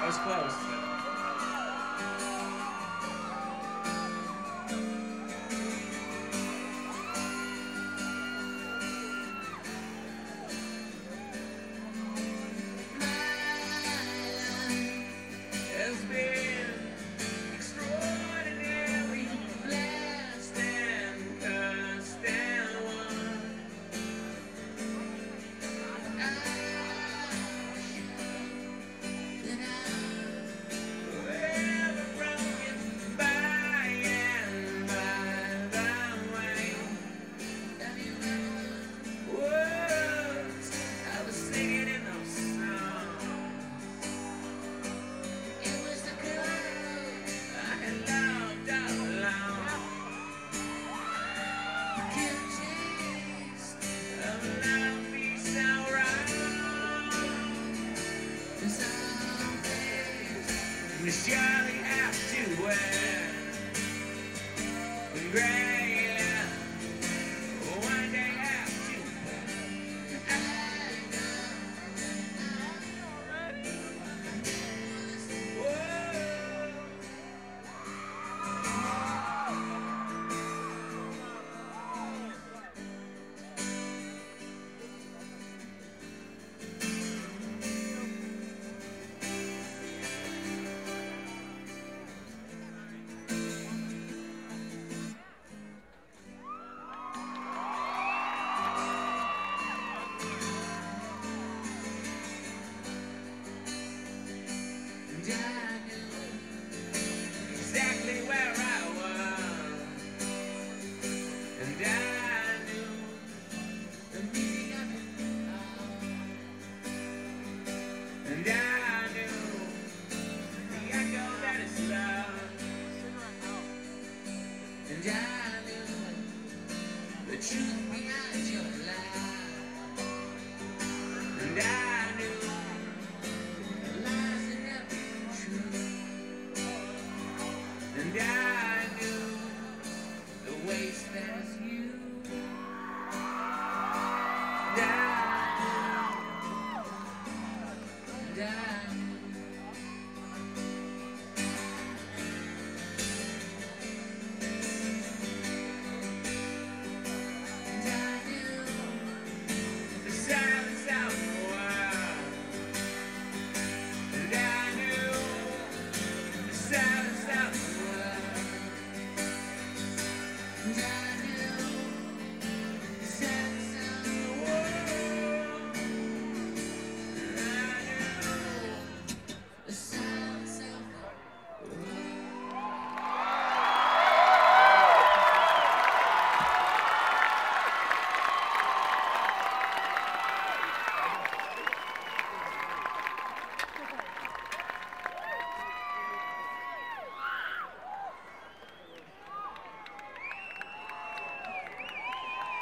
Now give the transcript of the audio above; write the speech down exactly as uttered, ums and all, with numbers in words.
was close. Has been extraordinary, blessed and cursed and won. Forever broken by and by the way. Words I was singing in those songs. It was the girl I had loved all along. Can't taste of love be so wrong. Some things we surely have to wear. Regret.